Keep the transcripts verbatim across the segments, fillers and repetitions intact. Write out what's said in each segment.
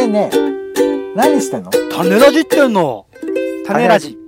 えねえ、何してんの？ 種ラジってんの。種ラジ。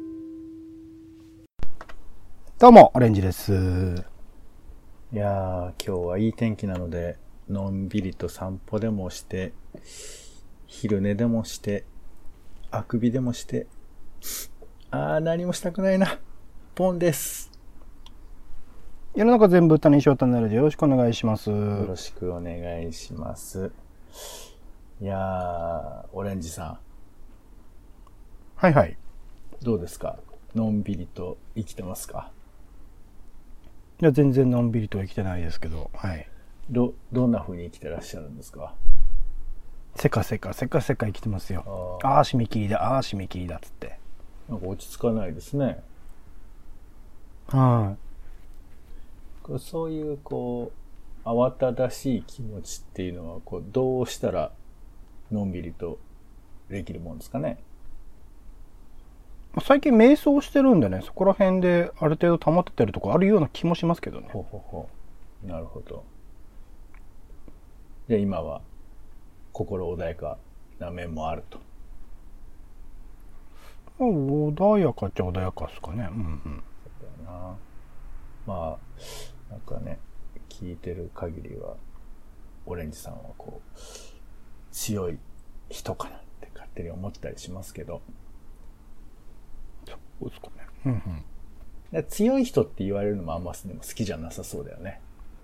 どうも、オレンジです。 いやー、今日はいい天気なので、のんびりと散歩でもして、昼寝でもして、あくびでもして、あー、何もしたくないな。ポンです。 世の中全部種にしよう種ラジよろしくお願いします。 よろしくお願いします。いやー、オレンジさん。 はいはい。 どうですか？のんびりと生きてますか？ いや、全然のんびりとは生きてないですけど、はい。 ど、どんな風に生きてらっしゃるんですか？ せかせか、せかせか生きてますよ。ああー、締め切りだ、ああー、締め切りだっつって。 なんか落ち着かないですね。 はい。 そういう、こう、慌ただしい気持ちっていうのは、こう、どうしたら、のんびりとできるもんですかね。 最近瞑想してるんでね、そこら辺である程度保ててるとこあるような気もしますけどね。 ほうほうほう。なるほど。で、今は、心穏やかな面もあると。 穏やかっちゃ穏やかですかね。うんうん。 そうだな。まあ、なんかね、聞いてる限りは、オレンジさんはこう、強い人かなって勝手に思ったりしますけど。 そうですかね。うんうん。強い人って言われるのもあんまでも好きじゃなさそうだよね。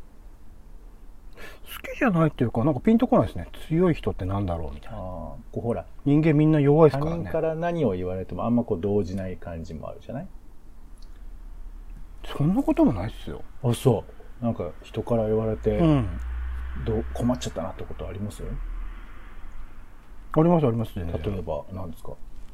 好きじゃないっていうか、なんかピンとこないですね。強い人ってなんだろうみたいな。ああ、 こうほら。 人間みんな弱いですからね。 他人から何を言われてもあんまこう動じない感じもあるじゃない？ そんなこともないっすよ。 あ、そう。なんか人から言われて、うん、どう困っちゃったなってことありますよ？ ありますありますね。 例えば何ですか？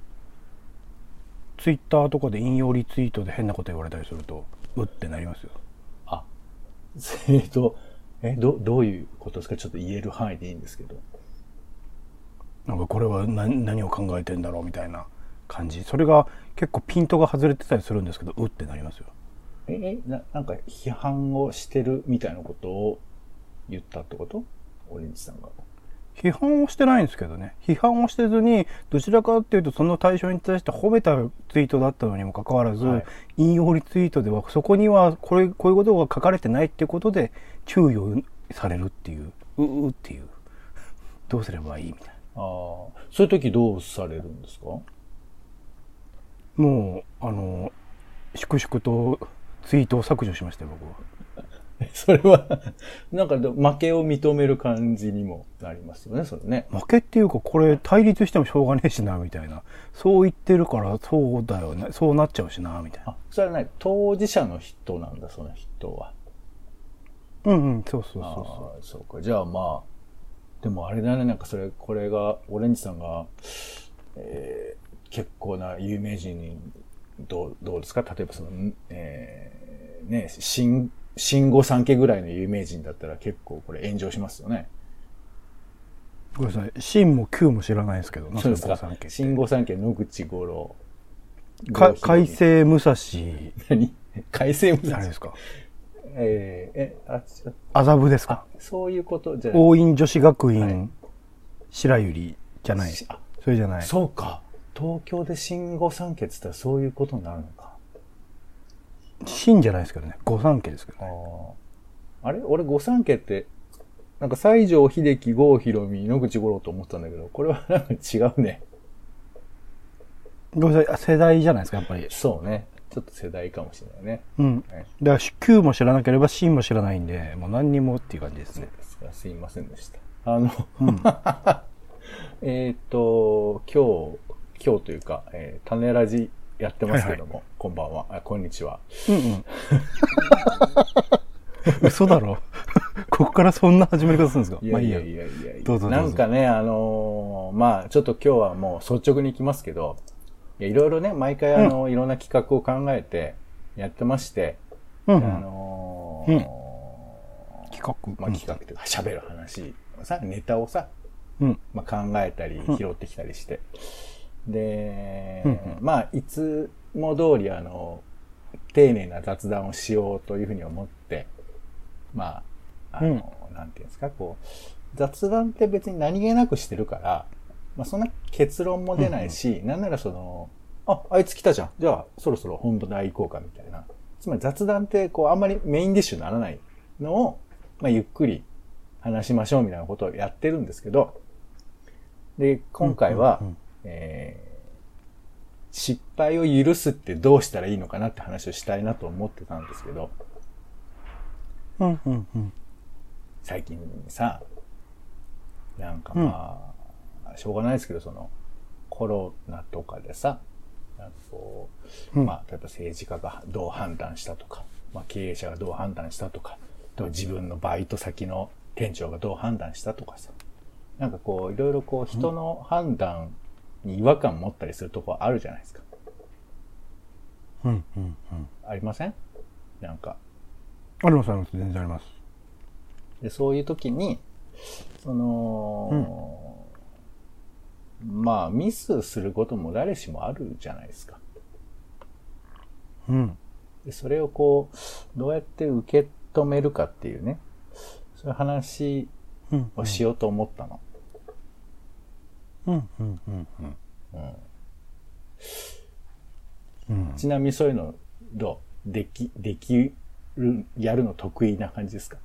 ツイッターとかで引用リツイートで変なこと言われたりすると、うってなりますよ。 あ、えっと、え、ど、どういうことですか？ちょっと言える範囲でいいんですけど。 なんかこれは何、何を考えてんだろうみたいな感じ。それが結構ピントが外れてたりするんですけど、うってなりますよ。 え、え、な、なんか批判をしてるみたいなことを言ったってこと？オレンジさんが。 批判をしてないんですけどね。批判をしてずに、どちらかっていうとその対象に対して褒めたツイートだったのにもかかわらず、はい、引用リツイートではそこにはこれ、こういうことが書かれてないっていうことで注意をされるっていう、ううっていう。どうすればいいみたいな。ああ、 そういう時どうされるんですか？ もう、あの、粛々とツイートを削除しましたよ、僕は。 それは、なんか負けを認める感じにもなりますよね、それね。 負けっていうか、これ対立してもしょうがねえしな、みたいな。そう言ってるから、そうだよね。そうなっちゃうしな、みたいな。 あ、それはね、当事者の人なんだ、その人は。 うんうん、そうそうそうそう。 ああ、そうか。じゃあまあ、でもあれだね、なんかそれ、これが、オレンジさんが、えー、結構な有名人に、どう、どうですか？例えばその、えー、ね、新、新御三家ぐらいの有名人だったら結構これ炎上しますよね。 ごめんなさい。新も旧も知らないですけど。 そうですか。新御三家、野口五郎。 か、海星武蔵。 何？海星武蔵。 誰ですか？ えー、え、あ、 麻布ですか？ そういうことじゃ大院女子学院、はい、白百合じゃない。それじゃない。 そうか。東京で新御三家って言ったらそういうことになるのか。 新じゃないですけどね。御三家ですけどね。 あ, あれ俺御三家って、なんか西城秀樹、郷ひろみ、野口五郎と思ったんだけど、これはなんか違うね。 ごめんなさい。世代じゃないですか、やっぱり。 そうね。ちょっと世代かもしれないね。 うん。ね、だから、旧も知らなければ新も知らないんで、もう何にもっていう感じですね。 そうですか。すいませんでした。あの、うん、えっと、今日、今日というか、えー、種ラジやってますけども、はいはい、こんばんは、あ、こんにちは。 うんうん。嘘だろ。ここからそんな始まり方するんですか？ いやいやいやいやいや。 どうぞどうぞ。 なんかね、あのー、まあちょっと今日はもう率直に行きますけど、いやいろいろね、毎回あの、うん、いろんな企画を考えてやってまして、うん、あのーうん、 企画まあ企画というか喋る話さ、ネタをさ、うん、まあ考えたり拾ってきたりして、で、うんうん、まあいつも通りあの、丁寧な雑談をしようというふうに思って、まあ、あの、うん、なんていうんですか、こう、雑談って別に何気なくしてるから、 まあそんな結論も出ないし、うん、なんならその、あ、あいつ来たじゃん。じゃあそろそろ本題行こうかみたいな。つまり雑談ってこうあんまりメインディッシュにならないのを、まあゆっくり話しましょうみたいなことをやってるんですけど、で、今回は、うんうんうん、えー失敗を許すってどうしたらいいのかなって話をしたいなと思ってたんですけど、 うんうんうん、 最近さ、なんかまあ、うん、しょうがないですけど、そのコロナとかでさ、なんかこう、うん、まあ例えば政治家がどう判断したとか、まあ経営者がどう判断したとか、と自分のバイト先の店長がどう判断したとかさ、なんかこういろいろこう人の判断、うんに違和感持ったりするとこあるじゃないですか。 うんうんうん。 ありません？なんか。 ありますあります。全然あります。 で、そういう時に、その、うん、まあ、ミスすることも誰しもあるじゃないですか。 うん。 で、それをこう、どうやって受け止めるかっていうね、そういう話をしようと思ったの。 うんうんうんうんうん、ちなみにそういうのどうできできるやるの得意な感じですか？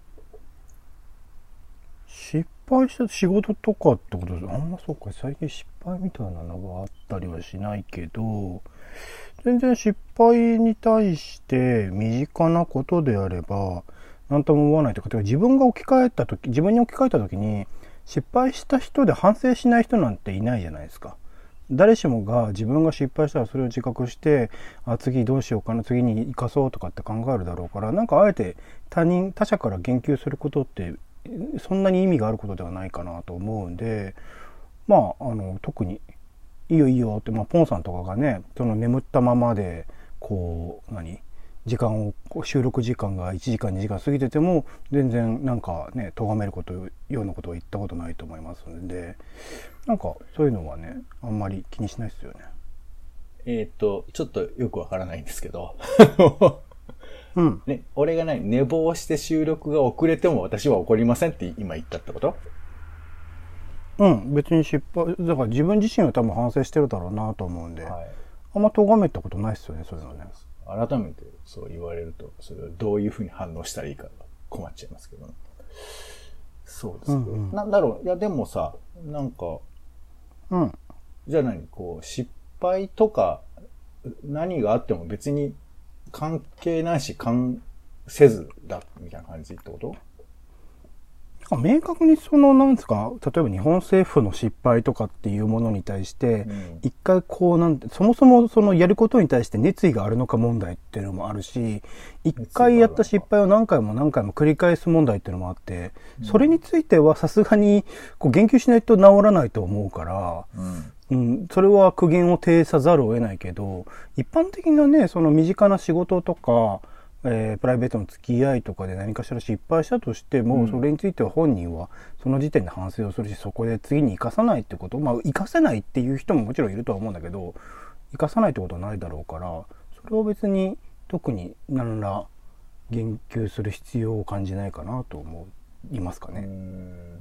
失敗した仕事とかってことです。あんまそうか最近失敗みたいなのがあったりはしないけど、全然失敗に対して身近なことであれば何とも思わないというか、自分が置き換えた時自分に置き換えた時に失敗した人で反省しない人なんていないじゃないですか。誰しもが自分が失敗したらそれを自覚して、あ、次どうしようかな、次に生かそうとかって考えるだろうから、なんかあえて他人、他者から言及することってそんなに意味があることではないかなと思うんで、まあ、あの、特にいいよいいよって、まあ、ポンさんとかがね、その眠ったままで、こう、何時間を収録時間がいちじかんにじかん過ぎてても全然なんかね咎めることようなことを言ったことないと思いますので、なんかそういうのはねあんまり気にしないですよね。 えっとちょっとよくわからないんですけどうんね、俺が何寝坊して収録が遅れても私は怒りませんって今言ったってこと？ うん、別に失敗だから自分自身は多分反省してるだろうなと思うんで、はい、あんま咎めたことないですよね、そういうのね。 改めてそう言われると、それをどういうふうに反応したらいいか困っちゃいますけど、ね、そうですけど、うんうん、なんだろう、いやでもさ、なんか、 うん、 じゃあ何こう失敗とか何があっても別に関係ないし関せずだみたいな感じってこと？ 明確にそのなんですか、例えば日本政府の失敗とかっていうものに対して一回こうなんて、そもそもそのやることに対して熱意があるのか問題っていうのもあるし、一回やった失敗を何回も何回も繰り返す問題っていうのもあって、それについてはさすがにこう言及しないと治らないと思うから、うん、それは苦言を呈さざるを得ないけど、一般的なねその身近な仕事とかえー、プライベートの付き合いとかで何かしら失敗したとしても、うん、それについては本人はその時点で反省をするし、そこで次に生かさないってこと、まあ生かせないっていう人ももちろんいるとは思うんだけど、生かさないってことはないだろうから、それを別に特に何ら言及する必要を感じないかなと思いますかね。うーん、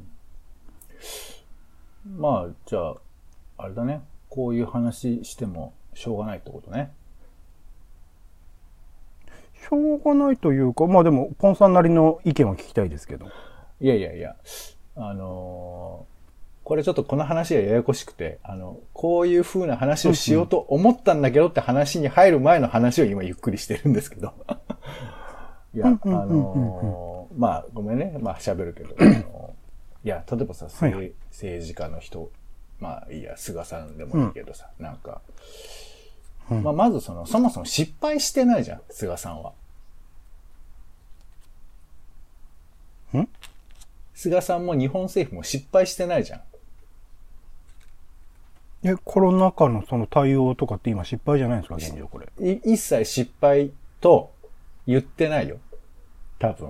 まあじゃああれだね、こういう話してもしょうがないってことね。 しょうがないというか、まあでもポンさんなりの意見は聞きたいですけど。 いやいやいや、あのー、これちょっとこの話はややこしくて、あのこういう風な話をしようと思ったんだけどって話に入る前の話を今ゆっくりしてるんですけどいや、あのー、まあごめんね、まあ喋るけど、あのー、いや例えばさ、はい、政治家の人、まあいいや菅さんでもいいけどさ、うん、なんかうん、まあ、まずその、そもそも失敗してないじゃん、菅さんは。 ん？ 菅さんも日本政府も失敗してないじゃん。 え、コロナ禍のその対応とかって今失敗じゃないんですか、現状これ。 い一切失敗と言ってないよ。多分。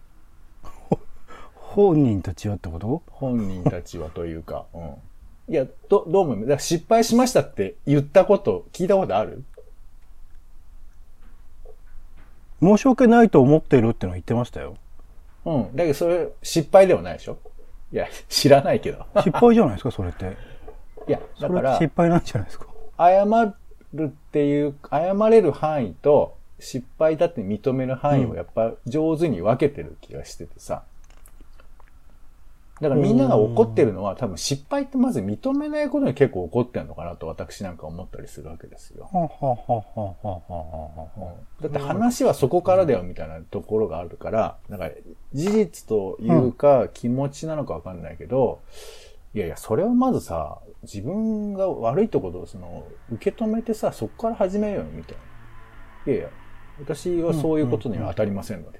本人たちはってこと？ 本人たちはというか、うん。いや、ど、どう思う？だから失敗しましたって言ったこと、聞いたことある？ 申し訳ないと思ってるってのは言ってましたよ。 うん。だけどそれ、失敗ではないでしょ？いや、知らないけど。 失敗じゃないですか、それって。 いや、だそれから、 失敗なんじゃないですか。 謝るっていう、謝れる範囲と失敗だって認める範囲をやっぱ上手に分けてる気がしててさ。だからみんなが怒ってるのは多分失敗ってまず認めないことに結構怒ってるのかなと私なんか思ったりするわけですよ。 はあはあはあはあはあはあはあ。 だって話はそこからだよみたいなところがあるから、だから事実というか気持ちなのかわかんないけど、いやいや、それをまずさ、自分が悪いってことをその、受け止めてさ、そこから始めようよみたいな。いやいや、私はそういうことには当たりませんので。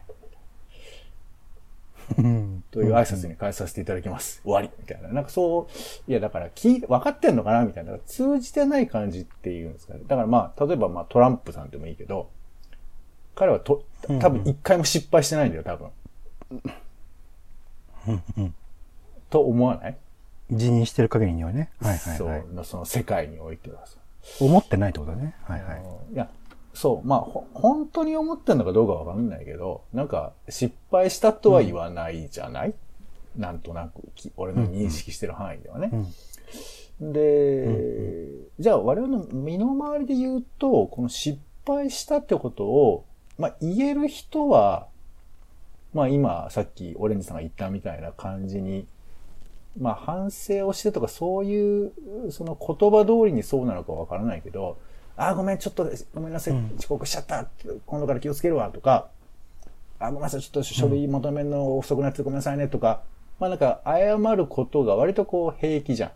という挨拶に変えさせていただきます。終わりみたいな。なんかそう、いやだから聞い、分かってんのかなみたいな。通じてない感じっていうんですかね。だからまあ、例えばまあトランプさんでもいいけど、彼はと、多分一回も失敗してないんだよ、多分。と思わない？ 辞任してる限りにはね。はいはいはい。 そう、その世界においてはさ。 思ってないってことだね。はいはい。 いや、そう、まあ、ほ、本当に思ってんのかどうかわかんないけど、なんか、失敗したとは言わないじゃない、うん、なんとなく、俺の認識してる範囲ではね。うん、で、うんうん、じゃあ我々の身の回りで言うと、この失敗したってことを、まあ、言える人は、まあ今、さっきオレンジさんが言ったみたいな感じに、まあ反省をしてとかそういう、その言葉通りにそうなのかわからないけど、あ、ごめん、ちょっと、ごめんなさい、遅刻しちゃった、うん、今度から気をつけるわ、とか、あ、ごめんなさい、ちょっと書類求めるの遅くなってごめんなさいね、とか、まあなんか、謝ることが割とこう平気じゃ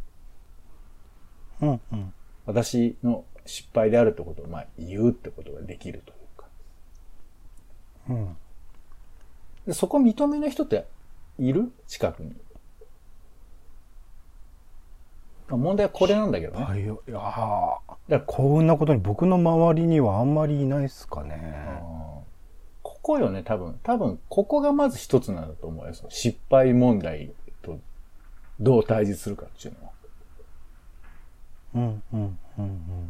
ん。 うんうん。 私の失敗であるってことを、まあ言うってことができるというか。 うん。 でそこ認めない人っている？近くに。問題はこれなんだけどね。 はい、いやだこんなことに僕の周りにはあんまりいないっすかね。 ここよね、多分。多分、ここがまず一つなんだと思うよ。その失敗問題とどう対峙するかっていうのは。 うんうんうんうん。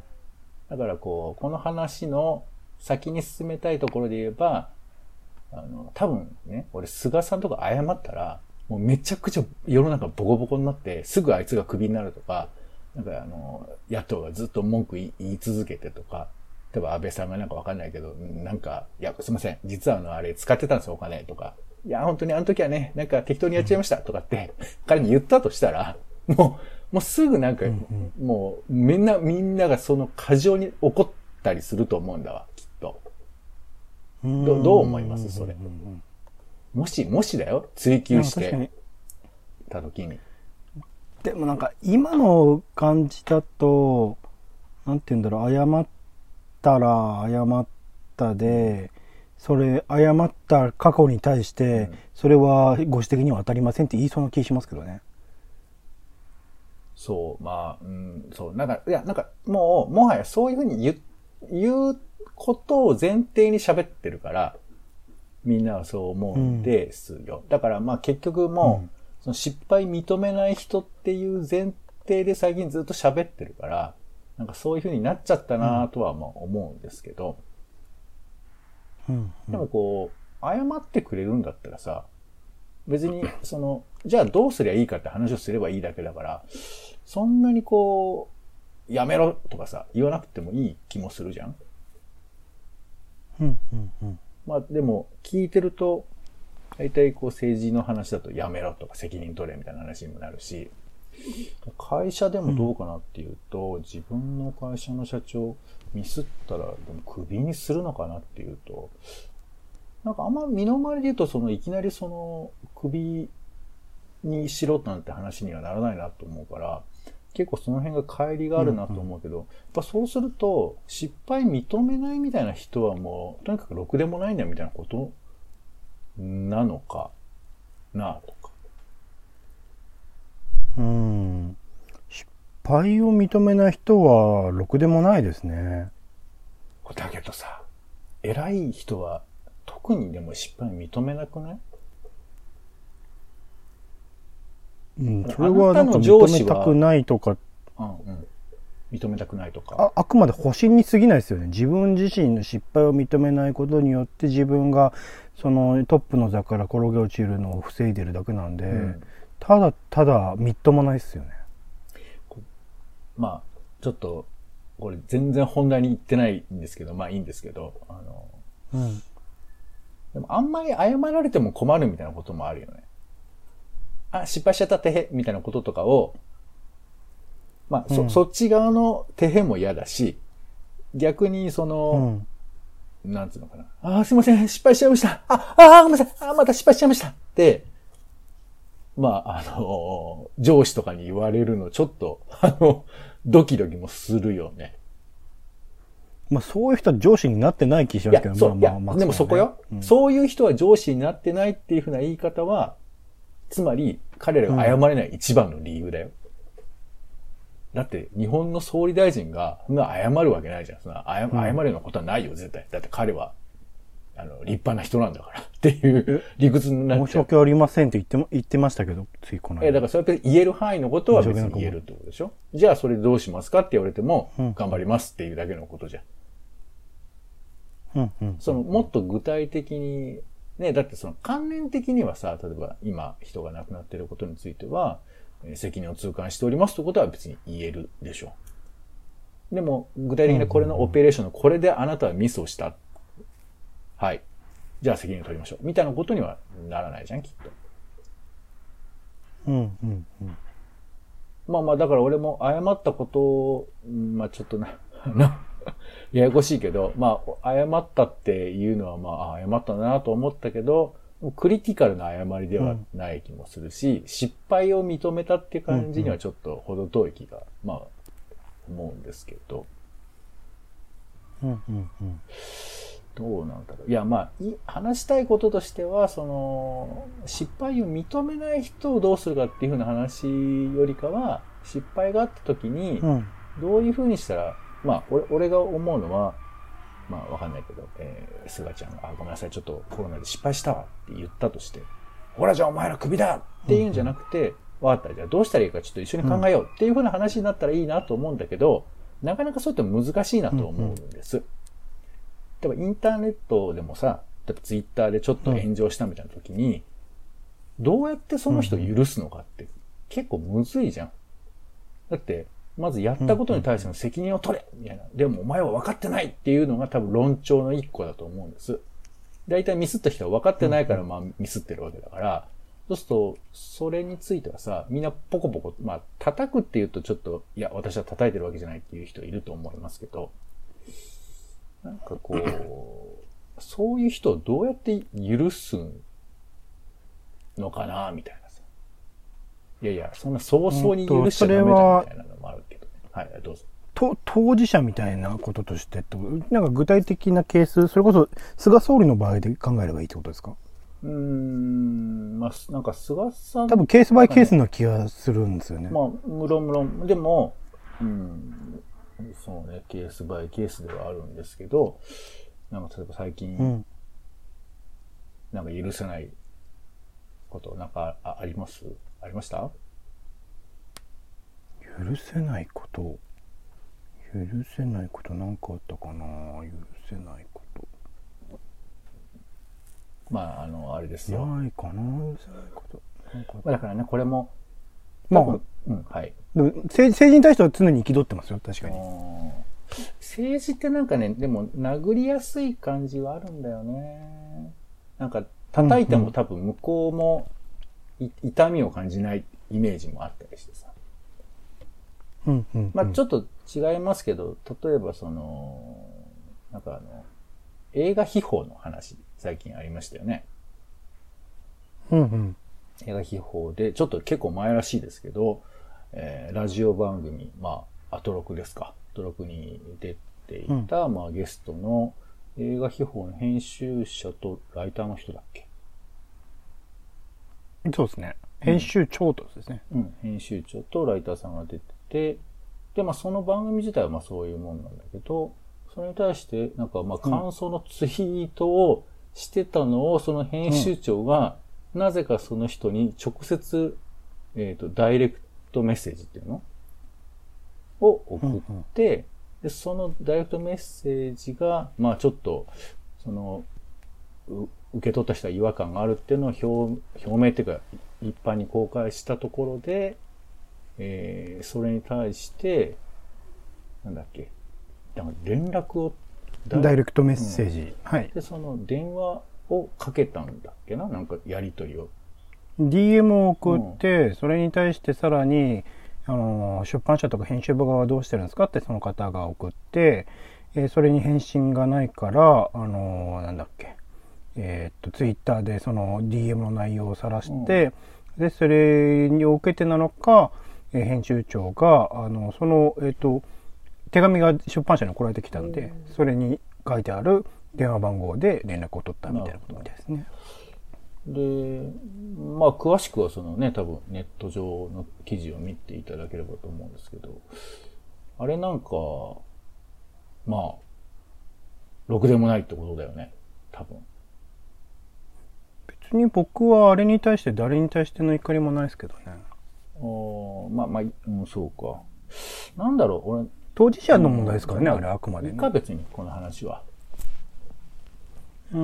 だからこう、この話の先に進めたいところで言えば、あの、多分ね、俺菅さんとか謝ったら、もうめちゃくちゃ世の中ボコボコになって、すぐあいつがクビになるとか、なんかあの、野党がずっと文句言い続けてとか、例えば安倍さんがなんかわかんないけど、なんか、いや、すいません、実はあの、あれ使ってたんですよ、お金とか。いや、本当にあの時はね、なんか適当にやっちゃいましたとかって、彼に言ったとしたら、もう、もうすぐなんか、うんうん、もう、みんな、みんながその過剰に怒ったりすると思うんだわ、きっと。ど, どう思いますそれ。もし、もしだよ、追求してた時に。 でもなんか、今の感じだと、なんて言うんだろう、謝ったら謝ったで、それ、謝った過去に対して、うん、それはご指摘には当たりませんって言いそうな気しますけどね。 そう、まあ、うん、そう、なんか、いや、なんか、もう、もはやそういうふうに言う、言うことを前提に喋ってるから、みんなはそう思うんですよ。うん、だからまあ結局もう、うん、その失敗認めない人っていう前提で最近ずっと喋ってるから、なんかそういう風になっちゃったなとはまあ思うんですけど、 うんうん、 でもこう、謝ってくれるんだったらさ、別にその、じゃあどうすりゃいいかって話をすればいいだけだから、そんなにこう、やめろとかさ、言わなくてもいい気もするじゃん。 うんうんうん、 まあでも聞いてると大体こう政治の話だとやめろとか責任取れみたいな話にもなるし、会社でもどうかなっていうと、うん、自分の会社の社長ミスったらでもクビにするのかなっていうと、なんかあんま身の回りで言うとそのいきなりそのクビにしろなんて話にはならないなと思うから、結構その辺が乖離があるなと思うけど、うんうん、やっぱそうすると失敗認めないみたいな人はもうとにかくろくでもないんだみたいなことなのかなとか。 うん。失敗を認めない人はろくでもないですね。 だけどさ、偉い人は特にでも失敗認めなくない？ うん、それはなんか認めたくないとか、 うんうん、認めたくないとかあ, あくまで保身に過ぎないですよね。自分自身の失敗を認めないことによって自分がそのトップの座から転げ落ちるのを防いでるだけなんで、うん、ただただみっともないですよね。 まあ、ちょっと、これ全然本題に行ってないんですけど、まあいいんですけど、あの、 うん。 でもあんまり謝られても困るみたいなこともあるよね。あ、失敗しちゃったてへ、みたいなこととかを、まあ、そ、 うん、 そっち側のてへも嫌だし、逆にその、うん、なんつうのかな。あー、すいません、失敗しちゃいました。あ、あー、ごめんなさい。あー、また失敗しちゃいました。って、まあ、あの、上司とかに言われるのちょっと、あの、ドキドキもするよね。 まあそういう人は上司になってない気しますけど、 いや、そう、 まあまあまあ、 でもそこよ、うん。そういう人は上司になってないっていうふうな言い方は、つまり彼らが謝れない一番の理由だよ。うん、だって日本の総理大臣が謝るわけないじゃん。そんな謝、謝るようなことはないよ、絶対。だって彼は、あの、立派な人なんだからっていう理屈になっちゃう。 申し訳ありませんって言っても、言ってましたけど、ついこの間。 え、だからそうやって言える範囲のことは別に言えるってことでしょ。じゃあそれでどうしますかって言われても、うん、頑張りますっていうだけのことじゃん。 うんうん、 そのもっと具体的に、ね、だってその関連的にはさ、例えば今人が亡くなっていることについては、責任を痛感しておりますということは別に言えるでしょう。でも具体的にこれのオペレーションのこれであなたはミスをした。はい。じゃあ責任を取りましょう。みたいなことにはならないじゃん、きっと。 うんうんうん。 まあまあだから俺も謝ったことを、まあちょっとな、な、ややこしいけど、まあ、謝ったっていうのは、まあ、謝ったなと思ったけど、クリティカルな謝りではない気もするし、うん、失敗を認めたっていう感じにはちょっと程遠い気が、まあ、思うんですけど。 うんうんうん、 どうなんだろう。いや、まあ、話したいこととしては、その、失敗を認めない人をどうするかっていうふうな話よりかは、失敗があった時に、どういうふうにしたら、まあ、俺、俺が思うのは、まあ、わかんないけど、えー、菅ちゃんが、あ、ごめんなさい、ちょっとコロナで失敗したわって言ったとして、ほら、じゃあお前らクビだって言うんじゃなくて、わ、うん、かった、じゃあどうしたらいいかちょっと一緒に考えようっていうふうな話になったらいいなと思うんだけど、なかなかそうやって難しいなと思うんです。例えばインターネットでもさ、例えばツイッターでちょっと炎上したみたいな時に、どうやってその人を許すのかって結構むずいじゃん。だって、まずやったことに対しての責任を取れみたいな。でもお前は分かってないっていうのが多分論調の一個だと思うんです。大体ミスった人は分かってないからまあミスってるわけだから、そうすると、それについてはさ、みんなポコポコ、まあ叩くっていうとちょっと、いや私は叩いてるわけじゃないっていう人いると思いますけど、なんかこう、そういう人をどうやって許すのかなみたいなさ。いやいや、そんな早々に許しちゃダメだみたいなのもあるけどね。はい、どうぞ。 と当事者みたいなこととしてと、なんか具体的なケース、それこそ菅総理の場合で考えればいいってことですか？ うーん、まあ、なんか菅さん、 多分ケースバイケースな気がするんですよね。 まあ、無論無論。でも、うん、そうね、ケースバイケースではあるんですけど、なんか例えば最近、うん、なんか許せないことなんか あ, ありますありました？ 許せないこと許せないことなんかあったかな。許せないこと。 まああのあれですよ。 ないかな。許せないこと。 なんかまあ、だからねこれもまあ、 うんはい。 でも政治に対しては常に憤ってますよ確かに。 政治ってなんかねでも殴りやすい感じはあるんだよね。なんか叩いても多分向こうも、うんうん、痛みを感じないイメージもあったりしてさ。 うんうんうん、 まあちょっと違いますけど、例えばその、なんかあの、映画秘宝の話、最近ありましたよね。 うんうん。 映画秘宝で、ちょっと結構前らしいですけど、えー、ラジオ番組、まあ、アトロクですか。アトロクに出ていた、うん、まあゲストの映画秘宝の編集者とライターの人だっけ？ そうですね。編集長とですね。 うん、うん、編集長とライターさんが出てて、で、まあその番組自体はまあそういうもんなんだけど、それに対して、なんかまあ感想のツイートをしてたのを、その編集長が、なぜかその人に直接、えっと、ダイレクトメッセージっていうのを送って、で、そのダイレクトメッセージが、まあちょっと、その、受け取った人は違和感があるっていうのを表、表明っていうか、一般に公開したところで、えー、それに対して、 なんだっけ、なんか連絡をダイレクトメッセージ。うん、はい。 で、その電話をかけたんだっけな、なんかやりとりを。 ディーエム を送って、うん、それに対してさらに、あの、出版社とか編集部側はどうしてるんですかってその方が送って、えー、それに返信がないから、あの、なんだっけ、えー、っと、ツイッターでその ディーエム の内容を晒して、うん、で、それに受けてなのか、えー、編集長が、あの、その、えー、っと、手紙が出版社に送られてきたんで、うん、それに書いてある電話番号で連絡を取ったみたいなことみたいですね。 で、まあ詳しくはそのね、多分ネット上の記事を見ていただければと思うんですけど、あれなんか、まあ、ろくでもないってことだよね、多分。 別に僕はあれに対して誰に対しての怒りもないですけどね。 あまあまあ、うん、そうか。なんだろう、俺、 当事者の問題ですからね、うん、あれあくまでね。 いいか別に、この話は。 うん。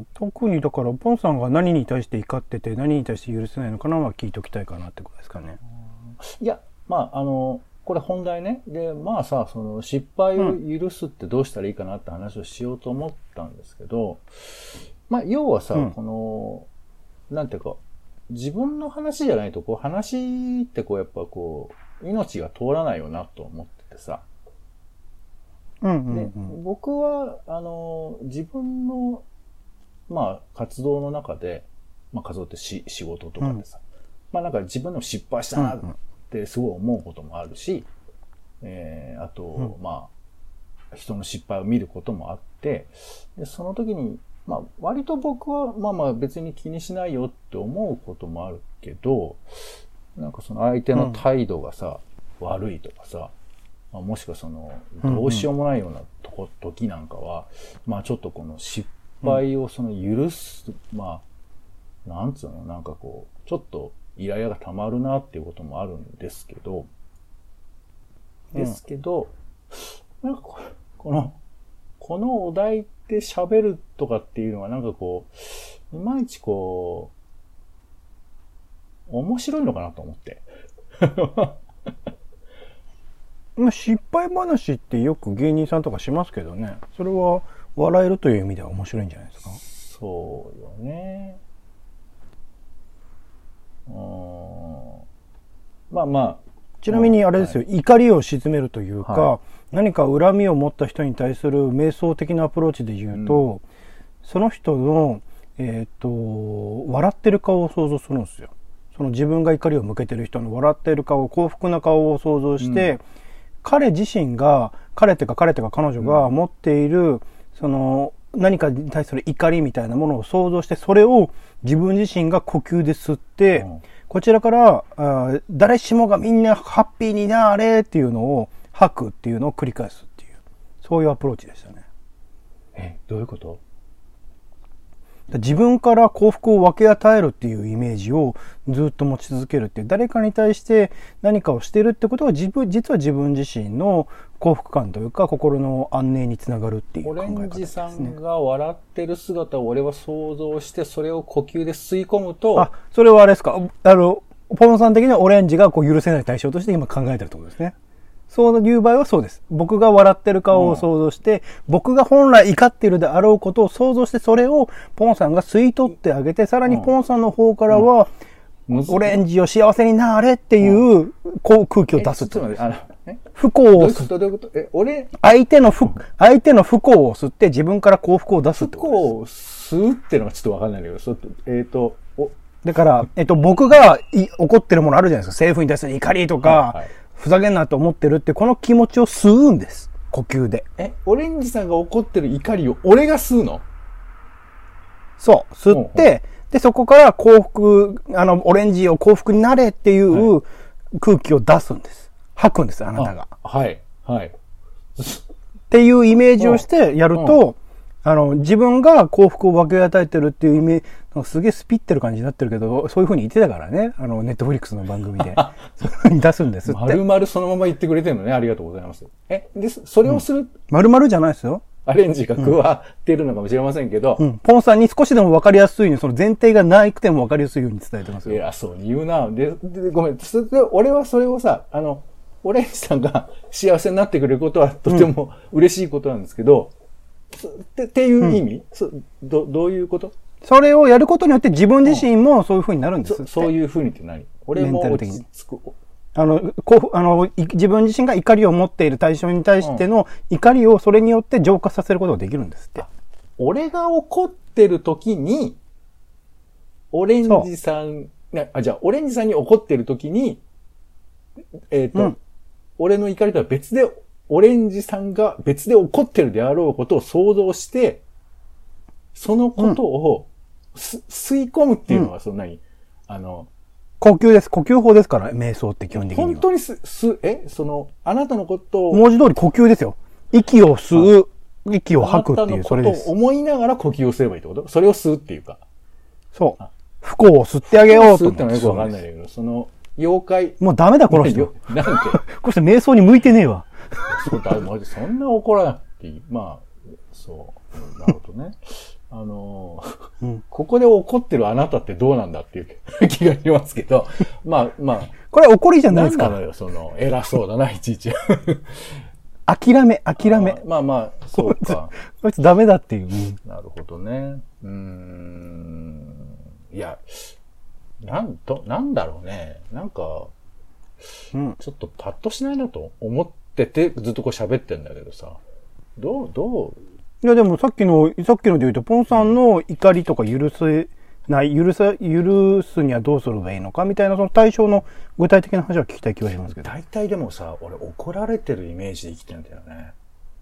特にだから、ポンさんが何に対して怒ってて、何に対して許せないのかなは聞いときたいかなってことですかね。 いや、まあ、あの、これ本題ね。で、まあさ、その失敗を許すってどうしたらいいかなって話をしようと思ったんですけど、まあ、要はさ、うん、この、なんていうか、自分の話じゃないと、こう、話ってこう、やっぱこう、命が通らないよなと思っててさ。 うんうんうん、 で僕は、あの、自分の、まあ、活動の中で、まあ、活動ってし仕事とかでさ、うん、まあなんか自分でも失敗したなってすごい思うこともあるし、うんうん、えー、あと、うん、まあ、人の失敗を見ることもあって、でその時に、まあ、割と僕は、まあまあ別に気にしないよって思うこともあるけど、なんかその相手の態度がさ、うん、悪いとかさ、まあ、もしくはその、どうしようもないようなとこ、時なんかは、まあちょっとこの失敗をその許す、うん、まあ、なんつうの、なんかこう、ちょっとイライラが溜まるなっていうこともあるんですけど、ですけど、うん、なんかここの、このお題で喋るとかっていうのはなんかこう、いまいちこう、面白いのかなと思って。 失敗話ってよく芸人さんとかしますけどね。それは笑えるという意味では面白いんじゃないですか。 そうよね。うーん。まあまあ。 ちなみにあれですよ、はい、怒りを鎮めるというか、はい、何か恨みを持った人に対する瞑想的なアプローチで言うと、うん、その人の、えっと、笑ってる顔を想像するんですよ。その自分が怒りを向けてる人の笑ってる顔、幸福な顔を想像して、うん、彼自身が、彼っていうか彼っていうか彼女が持っている、うん、その何かに対する怒りみたいなものを想像して、それを自分自身が呼吸で吸って、うん、こちらからあ誰しもがみんなハッピーになれっていうのを吐くっていうのを繰り返すっていう、そういうアプローチでしたね。 え、どういうこと？ 自分から幸福を分け与えるっていうイメージをずっと持ち続けるっていう、誰かに対して何かをしてるってことは自分、実は自分自身の幸福感というか心の安寧につながるっていう考え方ですね。 オレンジさんが笑ってる姿を俺は想像して、それを呼吸で吸い込むと。 あ、それはあれですか。あの、ポンさん的にはオレンジがこう許せない対象として今考えてるってことですね。そういう場合はそうです。僕が笑ってる顔を想像して、うん、僕が本来怒っているであろうことを想像して、それをポンさんが吸い取ってあげて、さらにポンさんの方からは、うんうん、オレンジを幸せになれっていう、こう空気を出すってことです。不幸を吸って、 どういうこと？え、俺相手の不、相手の不幸を吸って自分から幸福を出すってことです。 不幸を吸うっていうのがちょっとわかんないけど、そっと、えっ、ー、と、おだから、えっと、僕がい怒ってるものあるじゃないですか。政府に対する怒りとか、はいはい、ふざけんなと思ってるって、この気持ちを吸うんです。呼吸で。 え、オレンジさんが怒ってる怒りを俺が吸うの？ そう。吸って、ほうほうで、そこから幸福、あの、オレンジを幸福になれっていう空気を出すんです。吐くんです、あなたが。 はい。はい。 っていうイメージをしてやると、あの、自分が幸福を分け与えてるっていうイメージ、すげえスピってる感じになってるけど、そういう風に言ってたからね。あの、ネットフリックスの番組で。そういう風に出すんですって。 丸々そのまま言ってくれてるのね。ありがとうございます。え、で、それをする、うん、 丸々じゃないですよ。 アレンジが加わってるのかもしれませんけど。 うん。ポンさんに少しでも分かりやすいように、その前提がなくても分かりやすいように伝えてますよ。 いや、そうに言うな。で、でごめん。俺はそれをさ、あの、 オレンジさんが幸せになってくれることはとても嬉しいことなんですけど、うん、って、っていう意味、うん、そど、どういうこと？ それをやることによって自分自身もそういう風になるんですって、うん、 そ, そういう風にって何？俺も落ち着く。 あの、こう、あの、自分自身が怒りを持っている対象に対しての怒りをそれによって浄化させることができるんですって。 俺が怒ってる時に、オレンジさん、あ、じゃあ、オレンジさんに怒ってる時に、えっと、うん、俺の怒りとは別で、オレンジさんが別で怒ってるであろうことを想像して、そのことを、うん、吸い込むっていうのは、そんなに、うん、あの、 呼吸です。呼吸法ですから、瞑想って基本的には。 本当にす、す、えその、あなたのことを。 文字通り呼吸ですよ。息を吸う、息を吐くっていう、それです。 あなたのことを思いながら呼吸をすればいいってこと？それを吸うっていうか。 そう。不幸を吸ってあげようと。 吸うってのはよくわかんないけど、その、妖怪。 もうダメだ、この人。 なんて。この人瞑想に向いてねえわ。 そうだ、マジそんな怒らなくていい。まあ、そう。なるほどね。あのーうん、ここで怒ってるあなたってどうなんだっていう気がしますけど、まあまあ。 これは怒りじゃないですか。 なんなのよ、その、偉そうだな、いちいち。 諦め、諦め。 まあまあ、そうか。 こいつダメだっていう。うん、 なるほどね。うーん。いや、なんと、なんだろうね。なんか、うん、ちょっとパッとしないなと思ってて、ずっとこう喋ってんだけどさ。どう、どういやでもさっきの、さっきので言うと、ポンさんの怒りとか許せない、許さ、許すにはどうすればいいのかみたいな、その対象の具体的な話は聞きたい気がしますけど。 大体でもさ、俺怒られてるイメージで生きてんだよね。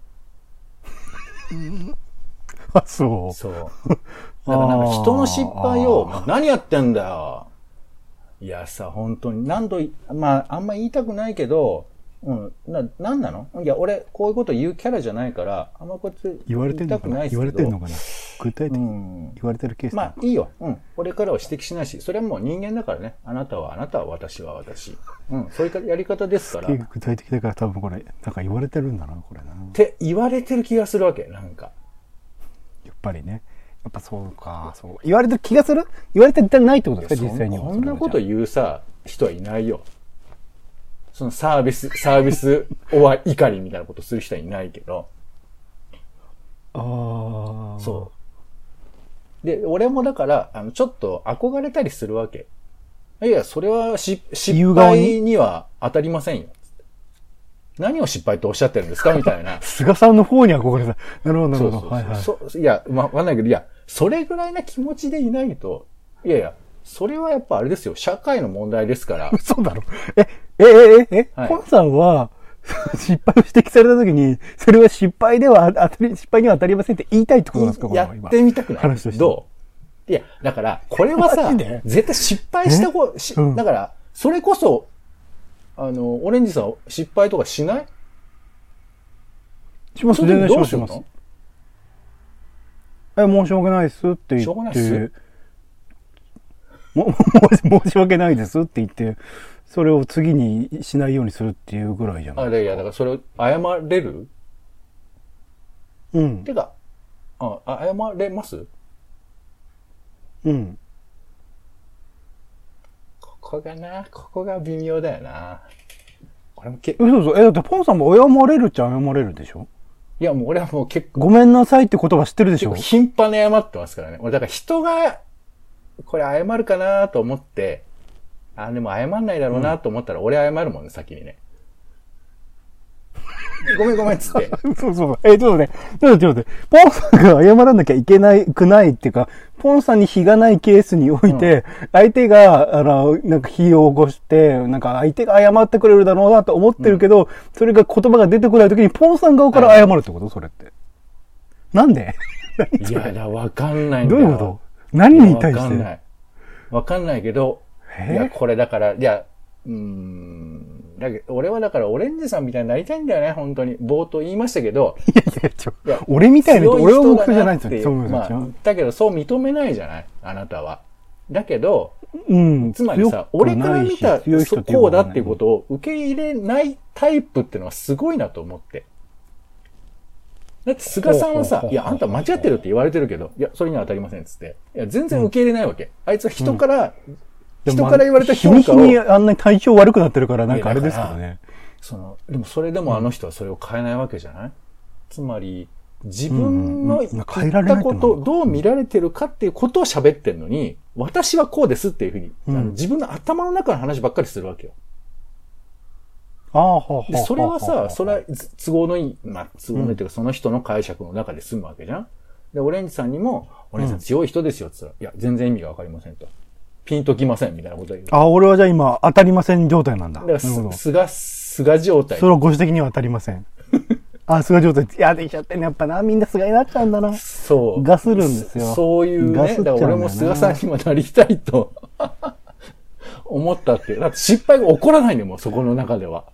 あ、そう。 そう。だからなんか人の失敗を、何やってんだよ。いやさ、本当に何度、まあ、あんま言いたくないけど、うん。な、なんなの？いや、俺、こういうこと言うキャラじゃないから、あんまこいつ言われてんのかな言われてんのかな具体的に言われてるケース、うん、 まあ、いいよ。うん。俺からは指摘しないし、それはもう人間だからね。あなたはあなたは私は私。うん。そういうやり方ですから。 具体的だから多分これ、なんか言われてるんだな、これな。 って言われてる気がするわけ、なんか。 やっぱりね。やっぱそうか、そう。言われてる気がする？言われてないってことですか、実際には。 こんなこと言うさ、人はいないよ。そのサービス、サービス、おわ、怒りみたいなことする人はいないけど。 ああ。 そう。で、俺もだから、あの、ちょっと憧れたりするわけ。いや、それはし、失敗には当たりませんよ。何を失敗とおっしゃってるんですかみたいな。 菅さんの方に憧れた。なるほど、なるほど。 そうそうそう。 はいはい、 そういや、まあ、わかんないけど、いや、それぐらいな気持ちでいないと、いやいや、それはやっぱあれですよ。社会の問題ですから。 そうだろ。え、え、え、え、え、はい、ポンさんは、失敗を指摘されたときに、それは失敗では当たり、失敗には当たりませんって言いたいってことなんですか？ やってみたくない話として。どう？いや、だから、これはさ、絶対失敗した方、うん、だから、それこそ、あの、オレンジさん失敗とかしない？ します、全然します、します。え、申し訳ないですって言って。しょうがないです。も、申し訳ないですって言って、それを次にしないようにするっていうぐらいじゃないですか。 あれ、いや、だからそれを謝れる？ うん。 てか、あ、謝れます？ うん。 ここがな、ここが微妙だよな。俺もけそうそう。え、だってポンさんも謝れるっちゃ謝れるでしょ？ いや、もう俺はもう結構。 ごめんなさいって言葉知ってるでしょ？ 頻繁に謝ってますからね。俺、だから人が、これ謝るかなと思って、あ、でも謝んないだろうなと思ったら、俺謝るもんね、先にね。ごめんごめんっつって。 そうそう。えー、ちょっとね、ちょっとちょっとね、ポンさんが謝らなきゃいけないくないっていうか、ポンさんに非がないケースにおいて、うん、相手が、あの、なんか火を起こして、なんか相手が謝ってくれるだろうなと思ってるけど、うん、それが言葉が出てこないときに、ポンさん側から謝るってこと？それって。なんで？ いや、だ、わかんないんだよ。 どういうこと？何に対して？わかんない。わかんないけど、いや、これだから、いや、うーん、だけど、俺はだからオレンジさんみたいになりたいんだよね、本当に。冒頭言いましたけど。 いやいや、ちょ、いや俺みたいな、俺は目標じゃないんですよ。そうまあ、だけどそう認めないじゃない、あなたは。だけど、 うん、 つまりさ、俺から見た、こうだっていうことを受け入れないタイプっていうのはすごいなと思って。だって菅さんはさ、いや、あんた間違ってるって言われてるけど、いや、それには当たりませんっつって。いや、全然受け入れないわけ。うん、あいつは人から、うん、人から言われた評価を。 日に日にあんなに体調悪くなってるから、なんかあれですからね。 その、でもそれでもあの人はそれを変えないわけじゃない、うん、つまり、自分の言ったこと、どう見られてるかっていうことを喋ってるのに、私はこうですっていうふうに、うん、あの自分の頭の中の話ばっかりするわけよ。 ああ、はあ、 で、それはさ、それは都合のいい、まあ、都合のいいというか、その人の解釈の中で済むわけじゃん。で、オレンジさんにも、オレンジさん強い人ですよって言ったら、うん、いや、全然意味がわかりませんと。ピンときませんみたいなことを言う。 あ、俺はじゃあ今、当たりません状態なんだ。 だからす、すが、すが状態。 それはご指摘には当たりません。あ、すが状態。いや、できちゃってね。やっぱな、みんなすがになっちゃうんだな。 そう。 ガスるんですよ。 そういうね。だから俺も菅さんにもなりたいと思ったって。だって失敗が起こらないんだよ、もうそこの中では。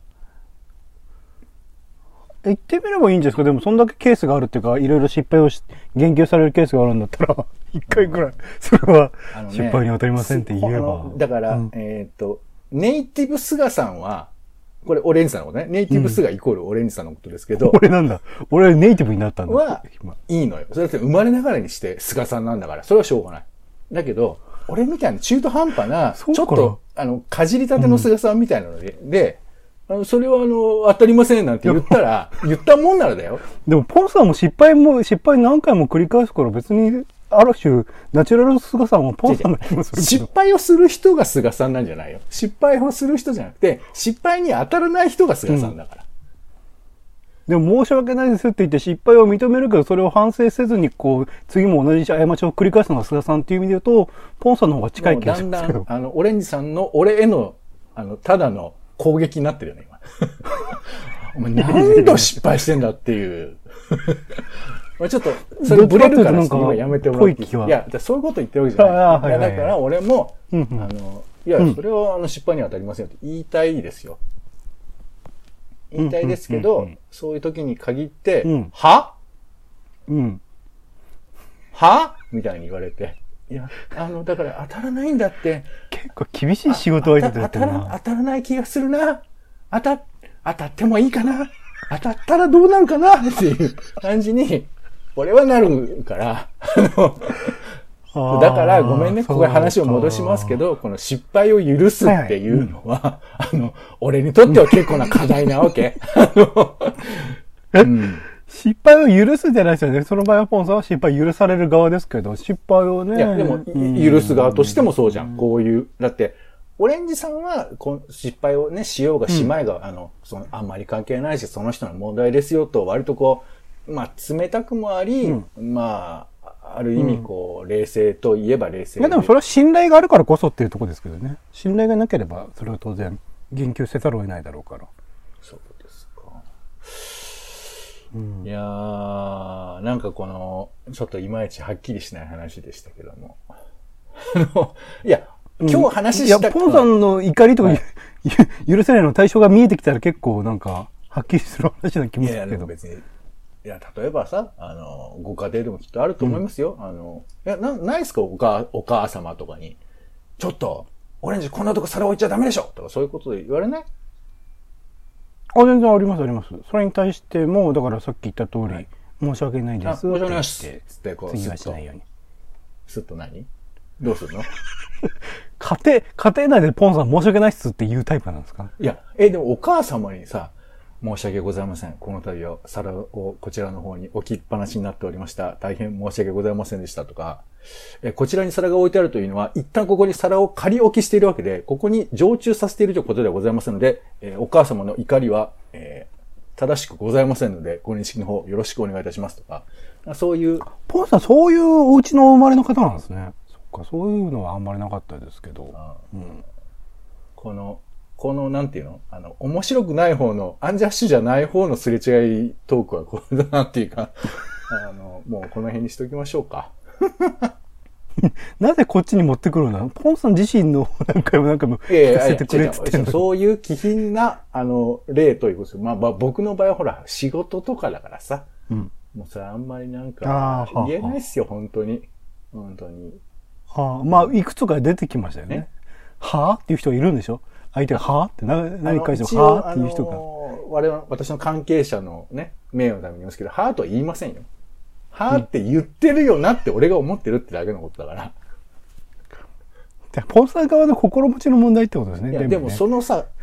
言ってみればいいんですか？でもそんだけケースがあるっていうか、いろいろ失敗をし言及されるケースがあるんだったら、一回くらい、それは失敗に当たりませんって言えば。 ね、だから、うん、えっと、ネイティブ菅さんは、これオレンジさんのことね。ネイティブ菅イコールオレンジさんのことですけど。 うん、俺なんだ。俺はネイティブになったんだ。 は、いいのよ。それだって生まれながらにして菅さんなんだから、それはしょうがない。だけど、俺みたいな中途半端な、ちょっと、あの、かじりたての菅さんみたいなので、うん、で、あの、それはあの、当たりませんなんて言ったら、言ったもんならだよ。 でも、ポンさんも失敗も、失敗何回も繰り返すから別に、ある種、ナチュラル菅さんはポンさんの気もするけど。 失敗をする人が菅さんなんじゃないよ。失敗をする人じゃなくて、失敗に当たらない人が菅さんだから。 うん、でも申し訳ないですって言って失敗を認めるけど、それを反省せずに、こう、次も同じ過ちを繰り返すのが菅さんっていう意味で言うと、ポンさんの方が近い気がするんですけど。 だんだん、あの、オレンジさんの俺への、あの、ただの、攻撃になってるよね、今。お前何度失敗してんだっていう。ちょっと、それブレるから今やめてもらっていい？いや、そういうこと言ってるわけじゃない。はいはいはい、だから俺も、うんうん、あの、いや、それはあの失敗には当たりませんよって言いたいですよ。言いたいですけど、うんうんうんうん、そういう時に限って、うん、はうん。はみたいに言われて。いや、あの、だから当たらないんだって。 結構厳しい仕事をやってる当たら、当たらない気がするな。当た、当たってもいいかな。当たったらどうなるかなっていう感じに、俺はなるから、あの、だからごめんね、ここへ話を戻しますけど、この失敗を許すっていうのは、はいはい、あの、俺にとっては結構な課題なわけ。あの、 うん、失敗を許すじゃないですよね。その場合はポンさんは失敗許される側ですけど、失敗をね。 いや、でも、許す側としてもそうじゃん。こういう。だって、オレンジさんは、こ失敗をね、しようがしまいが、うん、あの、その、あんまり関係ないし、その人の問題ですよと、割とこう、まあ、冷たくもあり、うん、まあ、ある意味こう、うん、冷静といえば冷静。 いや、でもそれは信頼があるからこそっていうところですけどね。信頼がなければ、それは当然、言及せざるを得ないだろうから。 そうですか。うん、いやー、なんかこの、ちょっといまいちはっきりしない話でしたけども。あの、いや、今日話した、うん、 いや、ポンさんの怒りとか、はい、許せないの対象が見えてきたら結構なんか、はっきりする話な気もするけど。いや、でも別に。 いや、例えばさ、あの、ご家庭でもきっとあると思いますよ。うん、あの、いや、な、ないですかお母、お母様とかに。ちょっと、オレンジこんなとこ皿置いちゃダメでしょとかそういうことで言われない？ あ、全然ありますあります。それに対しても、だからさっき言った通り、はい、申し訳ないです。 申し訳ないです。つってこう、 次はしないように。 すっと何？どうするの？ 家庭、家庭内でポンさん申し訳ないっすって言うタイプなんですか？ いや、え、でもお母様にさ、申し訳ございません。この度は皿をこちらの方に置きっぱなしになっておりました。大変申し訳ございませんでしたとか、えこちらに皿が置いてあるというのは、一旦ここに皿を仮置きしているわけで、ここに常駐させているということではございませんので、えー、お母様の怒りは、えー、正しくございませんので、ご認識の方よろしくお願いいたしますとか、そういう。 ポンさん、そういうお家の生まれの方なんですね。そっか、そういうのはあんまりなかったですけど。ああうん、 この、この、なんていうのあの、面白くない方の、アンジャッシュじゃない方のすれ違いトークは、これだなっていうか、あの、もうこの辺にしておきましょうか。 なぜこっちに持ってくるの？ポンさん自身の何回も何回も聞かせてくれって言ってんの。 そういう気品な、あの、例ということですよ。まあ、まあ、僕の場合はほら、仕事とかだからさ、うん、もうそれあんまりなんか、言えないっすよ、本当に。本当に。 はあ、まあ、いくつか出てきましたよね。はぁっていう人がいるんでしょ？相手がはぁって何、何返してもはぁっていう人が。 我々、私の関係者のね、名誉のために言いますけど、はぁとは言いませんよ。はぁって言ってるよなって俺が思ってるってだけのことだから。 ポンさん側の心持ちの問題ってことですね。 いや、でもそのさ、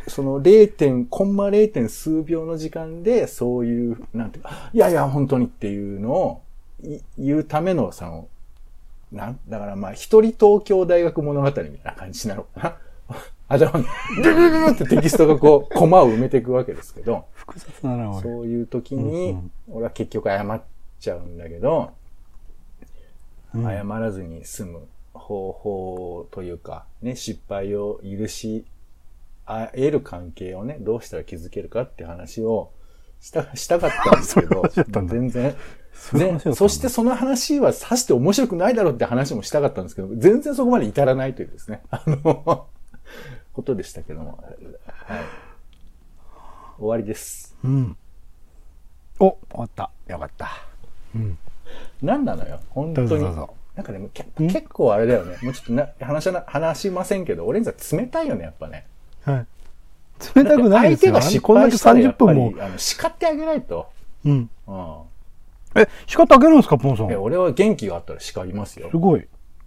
その れい. コンマ れい. 数秒の時間で、そういう、なんていうか、いやいや、本当にっていうのを言うための、その、なんだからまあ、一人東京大学物語みたいな感じなのかな。あ、じゃあ、ルルルルってテキストがこう、コマを埋めていくわけですけど、 複雑だな、俺。 そういう時に、俺は結局謝っちゃうんだけど、うん、謝らずに済む方法というか、ね、失敗を許し得る関係をね、どうしたら築けるかって話をした、したかったんですけど、全然、全そしてその話はさして面白くないだろうって話もしたかったんですけど、全然そこまで至らないというですね、あの、ことでしたけども、はい。終わりです。 うん。お、終わった。よかった。うん。 なんなのよ、本当に。どうぞどうぞ。なんかね、結構あれだよね。もうちょっとな話しな、話しませんけど、俺には冷たいよね、やっぱね。 はい。冷たくないですよ。 相手が失敗したらやっぱり、あの、叱ってあげないと。 うん。うん。え、叱ってあげるんですか、ポンさん。 え、俺は元気があったら叱りますよ。 すごい。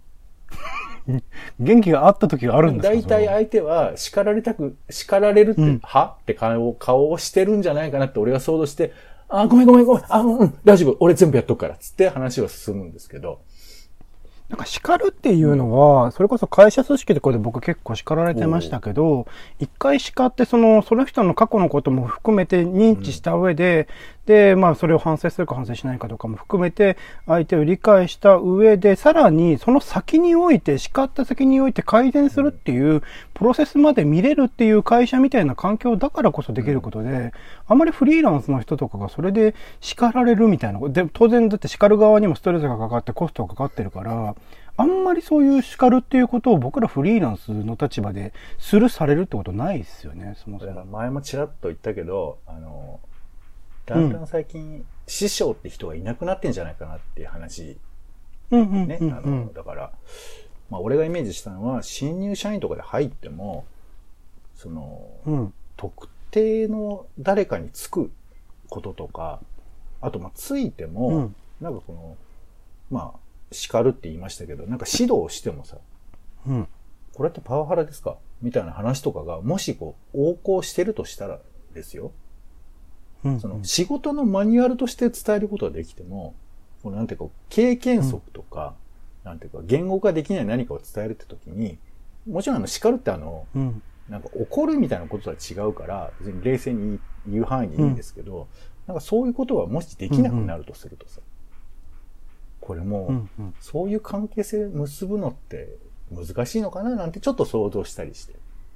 元気があった時があるんですか？ 大体相手は叱られたく、叱られるって、うん、はって顔を、顔をしてるんじゃないかなって俺が想像して、あ、ごめんごめんごめん、あ、うん、大丈夫、俺全部やっとくから、つって話は進むんですけど。 なんか叱るっていうのは、それこそ会社組織とかで僕結構叱られてましたけど、一回叱ってその、その人の過去のことも含めて認知した上で、うん、で、まあそれを反省するか反省しないかとかも含めて、相手を理解した上で、さらにその先において、叱った先において改善するっていうプロセスまで見れるっていう会社みたいな環境だからこそできることで、あまりフリーランスの人とかがそれで叱られるみたいな、で、当然だって叱る側にもストレスがかかってコストがかかってるから、あんまりそういう叱るっていうことを僕らフリーランスの立場でするされるってことないですよね、そもそも。 前もちらっと言ったけど、あの、だんだん最近、うん、師匠って人がいなくなってんじゃないかなっていう話。 うんうんうん、 ね。あの、だから、まあ俺がイメージしたのは、新入社員とかで入っても、その、うん、特定の誰かにつくこととか、あとまあついても、うん、なんかこの、まあ、叱るって言いましたけど、なんか指導をしてもさ、うん、これってパワハラですかみたいな話とかが、もしこう、横行してるとしたらですよ。うんうん、その仕事のマニュアルとして伝えることはできても、このなんていうか、経験則とか、うん、なんていうか、言語化できない何かを伝えるって時に、もちろんあの、叱るってあの、うん、なんか怒るみたいなこととは違うから、別に冷静に言う範囲でいいんですけど、うん、なんかそういうことがもしできなくなるとするとさ、うんうんこれも、うんうん、そういう関係性結ぶのって難しいのかななんてちょっと想像したりして。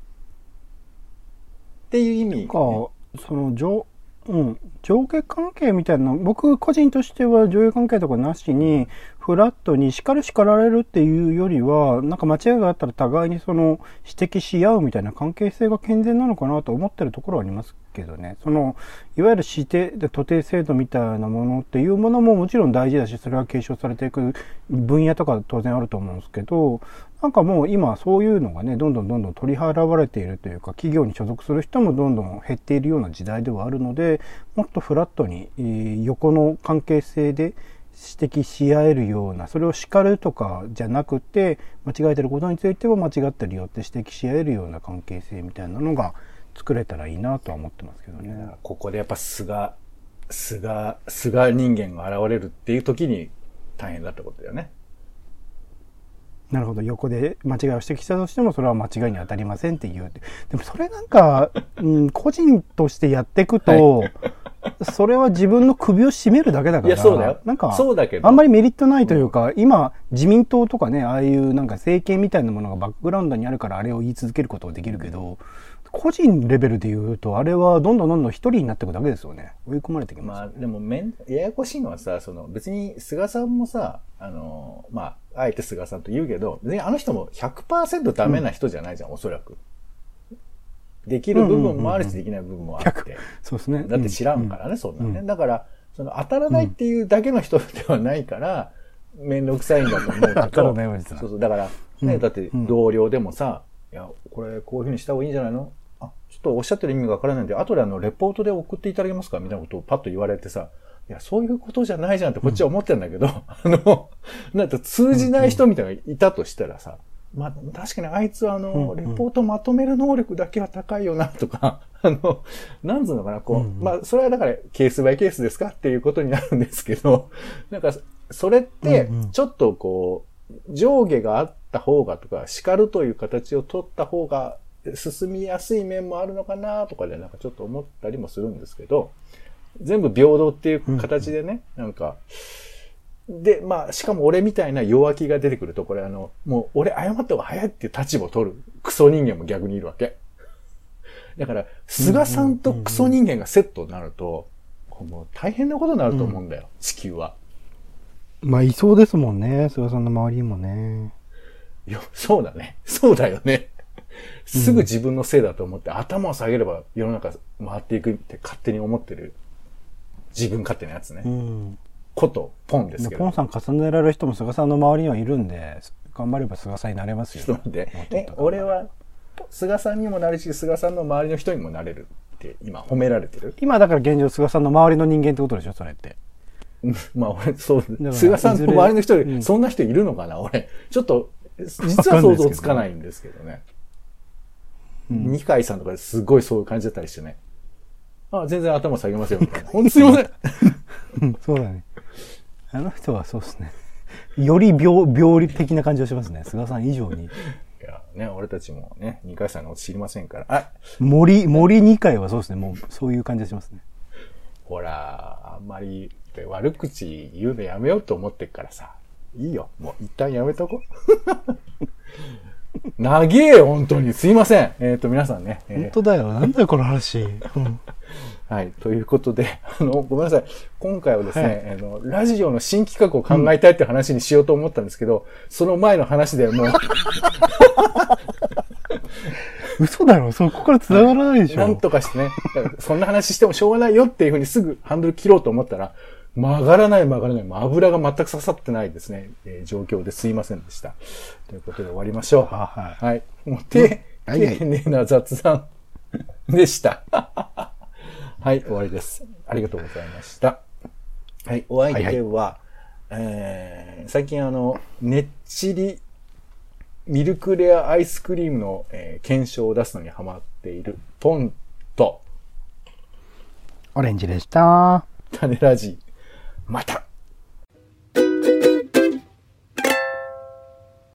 っていう意味、ね。 なんか、その上、うん、上下関係みたいな、僕個人としては上下関係とかなしに、フラットに叱る叱られるっていうよりは、なんか間違いがあったら互いにその指摘し合うみたいな関係性が健全なのかなと思ってるところはありますけどね。その、いわゆる指定で徒弟制度みたいなものっていうものももちろん大事だし、それは継承されていく分野とか当然あると思うんですけど、なんかもう今そういうのがね、どんどんどんどん取り払われているというか、企業に所属する人もどんどん減っているような時代ではあるので、もっとフラットに、えー、横の関係性で指摘し合えるような、それを叱るとかじゃなくて、間違えてることについては間違ってるよって指摘し合えるような関係性みたいなのが作れたらいいなとは思ってますけどね。 ここでやっぱ素が、素が、素が人間が現れるっていう時に大変だったことだよね。 なるほど。横で間違いを指摘したとしても、それは間違いに当たりませんっていう。でもそれなんか、うん、個人としてやっていくと、はい、それは自分の首を絞めるだけだから。 いや、そうだよ。 なんか、 そうだけど。 あんまりメリットないというか、うん、今、自民党とかね、ああいうなんか政権みたいなものがバックグラウンドにあるからあれを言い続けることができるけど、個人レベルで言うと、あれはどんどんどんどん一人になっていくだけですよね。追い込まれてきます、ね。 まあ、でもめん、ややこしいのはさ、その別に菅さんもさ、あの、まあ、あえて菅さんと言うけど、別にあの人も ひゃくパーセント ダメな人じゃないじゃん、うん、おそらく。できる部分もあるし、できない部分もあって。 そうですね。 だって知らんからね、うん、そんなね、うん。だから、その当たらないっていうだけの人ではないから、めんどくさいんだと思うけど。当たらないわけです。 そうそう、だから、ね、うん、だって同僚でもさ、いや、これこういう風にした方がいいんじゃないの？あ、ちょっとおっしゃってる意味がわからないんで、後であの、レポートで送っていただけますかみたいなことをパッと言われてさ、いや、そういうことじゃないじゃんってこっちは思ってるんだけど、うん、あの、なんか通じない人みたいなのがいたとしたらさ、 まあ、確かにあいつはあの、 うんうんレポートまとめる能力だけは高いよなとか、あの、なんつうのかな、こう、 うんうんまあ、それはだからケースバイケースですかっていうことになるんですけど、なんか、それって、ちょっとこう、上下があった方がとか、叱るという形を取った方が進みやすい面もあるのかなとかで、なんかちょっと思ったりもするんですけど、全部平等っていう形でね、なんか、で、まあ、しかも俺みたいな弱気が出てくると、これあの、もう俺謝った方が早いっていう立場を取るクソ人間も逆にいるわけ。だから、菅さんとクソ人間がセットになると、もう大変なことになると思うんだよ、うん、地球は。 まあ、いそうですもんね、菅さんの周りにもね。 いや、そうだね。そうだよね。すぐ自分のせいだと思って、うん、頭を下げれば世の中回っていくって勝手に思ってる。自分勝手なやつね。 うんこと、ポンですけど。 ポンさん重ねられる人も菅さんの周りにはいるんで、頑張れば菅さんになれますよ。 ちょっと待って。え、俺は、菅さんにもなるし、菅さんの周りの人にもなれるって、今褒められてる？ 今だから現状菅さんの周りの人間ってことでしょ、それって。 まあ俺、そう、菅さんの周りの人より、うん、そんな人いるのかな俺。ちょっと、実は想像つかないんですけどね。うん、二階さんとかですごいそういう感じだったりしてね。あ、全然頭下げますよ、みたいな。ほんとすいません。 うん、そうだね。あの人はそうですね。より病、病理的な感じがしますね。菅さん以上に。いや、ね、俺たちもね、二階さんのこと知りませんから。あ森、森二階はそうですね。もう、そういう感じがしますね。 ほら、あんまり悪口言うのやめようと思ってっからさ。いいよ。もう一旦やめとこう。長えよ、本当に。すいません。えっと、皆さんね。 えー、本当だよ。なんだよ、この話。うん、 はい。ということで、あの、ごめんなさい。今回はですね、はい、あの、ラジオの新企画を考えたいって話にしようと思ったんですけど、うん、その前の話でもう。 嘘だろ、そこから繋がらないでしょ。 なんとかしてね、そんな話してもしょうがないよっていうふうにすぐハンドル切ろうと思ったら、曲がらない曲がらない。もう油が全く刺さってないですね。えー、状況ですいませんでした。ということで終わりましょう。 はい。 はい。もう丁寧な雑談でした。はい、終わりです。ありがとうございました。はい、お相手は、はいはい、えー、最近あの、ねっちりミルクレアアイスクリームの、えー、検証を出すのにハマっているポンと、 オレンジでした。 種ラジ。また